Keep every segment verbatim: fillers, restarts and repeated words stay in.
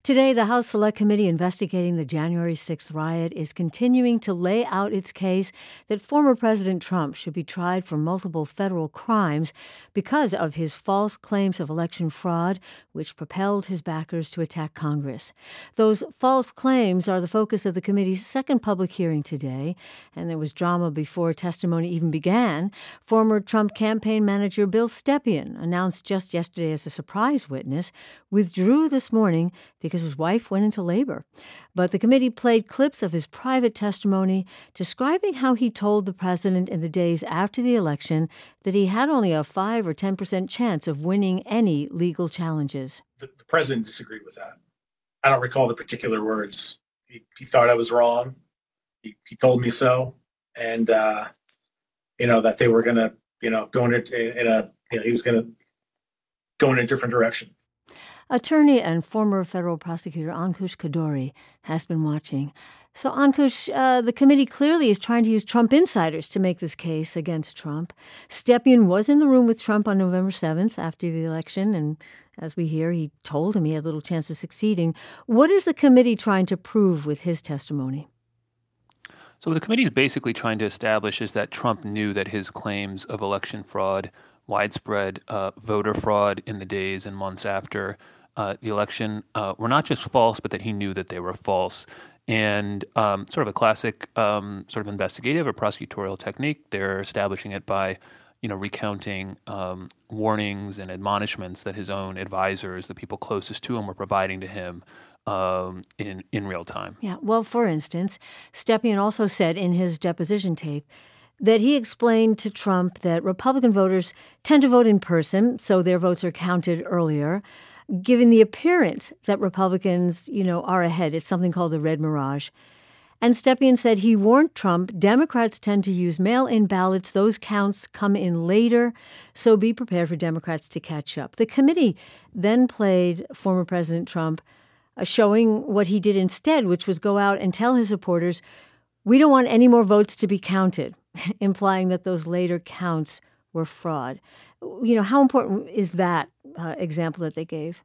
Today, the House Select Committee investigating the January sixth riot is continuing to lay out its case that former President Trump should be tried for multiple federal crimes because of his false claims of election fraud, which propelled his backers to attack Congress. Those false claims are the focus of the committee's second public hearing today, and there was drama before testimony even began. Former Trump campaign manager Bill Stepien, announced just yesterday as a surprise witness, withdrew this morning because his wife went into labor. But the committee played clips of his private testimony describing how he told the president in the days after the election that he had only a five or ten percent chance of winning any legal challenges. The, the president disagreed with that. I don't recall the particular words. He, he thought I was wrong. He, he told me so. And, uh, you know, that they were going to, you know, go in a, in a, you know, he was going to go in a different direction. Attorney and former federal prosecutor Ankush Khardori has been watching. So, Ankush, uh, the committee clearly is trying to use Trump insiders to make this case against Trump. Stepien was in the room with Trump on November seventh after the election, and as we hear, he told him he had little chance of succeeding. What is the committee trying to prove with his testimony? So what the committee is basically trying to establish is that Trump knew that his claims of election fraud, widespread uh, voter fraud in the days and months after Uh, the election uh, were not just false, but that he knew that they were false. And um, sort of a classic um, sort of investigative or prosecutorial technique, they're establishing it by, you know, recounting um, warnings and admonishments that his own advisors, the people closest to him, were providing to him um, in, in real time. Yeah, well, for instance, Stepien also said in his deposition tape that he explained to Trump that Republican voters tend to vote in person, so their votes are counted earlier, giving the appearance that Republicans, you know, are ahead. It's something called the red mirage. And Stepien said he warned Trump, Democrats tend to use mail-in ballots. Those counts come in later, so be prepared for Democrats to catch up. The committee then played former President Trump uh, showing what he did instead, which was go out and tell his supporters, we don't want any more votes to be counted, implying that those later counts were fraud. You know, how important is that uh, example that they gave?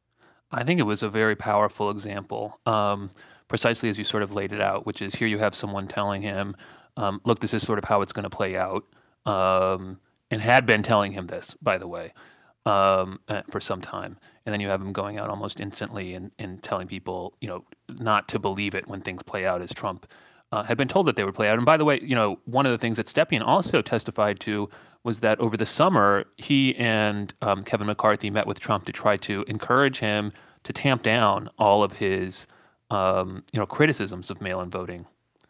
I think it was a very powerful example, um, precisely as you sort of laid it out, which is here you have someone telling him, um, look, this is sort of how it's going to play out, um, and had been telling him this, by the way, um, for some time. And then you have him going out almost instantly and, and telling people, you know, not to believe it when things play out as Trump uh, had been told that they would play out. And by the way, you know, one of the things that Stepien also testified to was that over the summer, he and um, Kevin McCarthy met with Trump to try to encourage him to tamp down all of his, um, you know, criticisms of mail-in voting.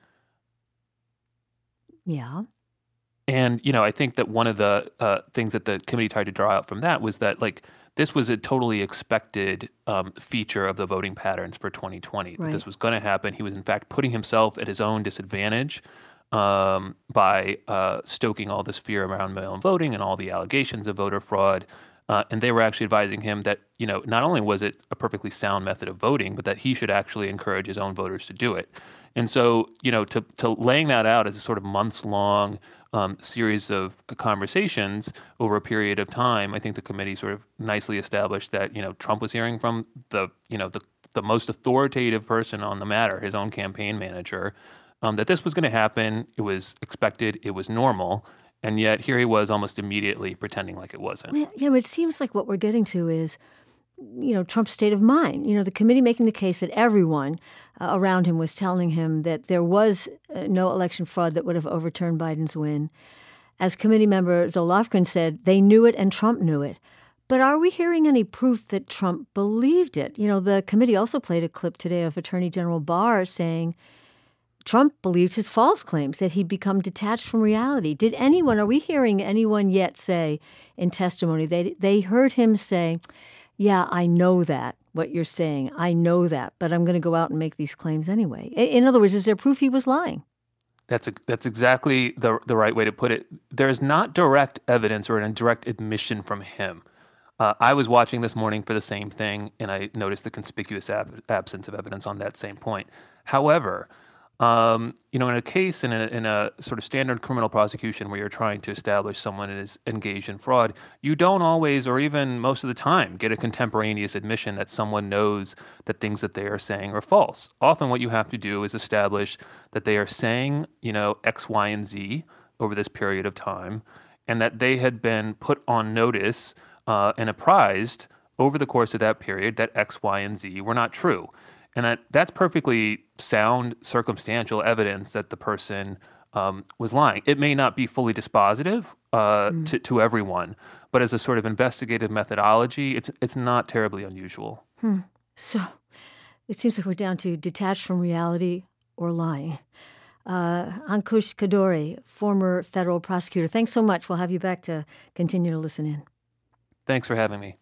Yeah. And, you know, I think that one of the uh, things that the committee tried to draw out from that was that, like, this was a totally expected um, feature of the voting patterns for twenty twenty, Right. that this was going to happen. He was, in fact, putting himself at his own disadvantage um, by uh, stoking all this fear around mail-in voting and all the allegations of voter fraud. Uh, and they were actually advising him that, you know, not only was it a perfectly sound method of voting, but that he should actually encourage his own voters to do it. And so, you know, to, to laying that out as a sort of months-long um, series of conversations over a period of time, I think the committee sort of nicely established that, you know, Trump was hearing from the, you know, the, the most authoritative person on the matter, his own campaign manager, um, that this was going to happen. It was expected. It was normal. And yet here he was almost immediately pretending like it wasn't. Yeah, you know, it seems like what we're getting to is, you know, Trump's state of mind. You know, the committee making the case that everyone uh, around him was telling him that there was uh, no election fraud that would have overturned Biden's win. As committee member Zoe Lofgren said, they knew it and Trump knew it. But are we hearing any proof that Trump believed it? You know, the committee also played a clip today of Attorney General Barr saying Trump believed his false claims, that he'd become detached from reality. Did anyone, are we hearing anyone yet say in testimony, they they heard him say, yeah, I know that, what you're saying, I know that, but I'm going to go out and make these claims anyway. In other words, is there proof he was lying? That's a, that's exactly the the right way to put it. There's not direct evidence or an direct admission from him. Uh, I was watching this morning for the same thing, and I noticed the conspicuous ab- absence of evidence on that same point. However, Um, you know, in a case, in a, in a sort of standard criminal prosecution where you're trying to establish someone is engaged in fraud, you don't always, or even most of the time, get a contemporaneous admission that someone knows that things that they are saying are false. Often what you have to do is establish that they are saying, you know, X, Y, and Z over this period of time, and that they had been put on notice uh, and apprised over the course of that period that X, Y, and Z were not true. And that, that's perfectly sound circumstantial evidence that the person um, was lying. It may not be fully dispositive uh, mm. to, to everyone, but as a sort of investigative methodology, it's it's not terribly unusual. Hmm. So it seems like we're down to detached from reality or lying. Uh, Ankush Khardori, former federal prosecutor, thanks so much. We'll have you back to continue to listen in. Thanks for having me.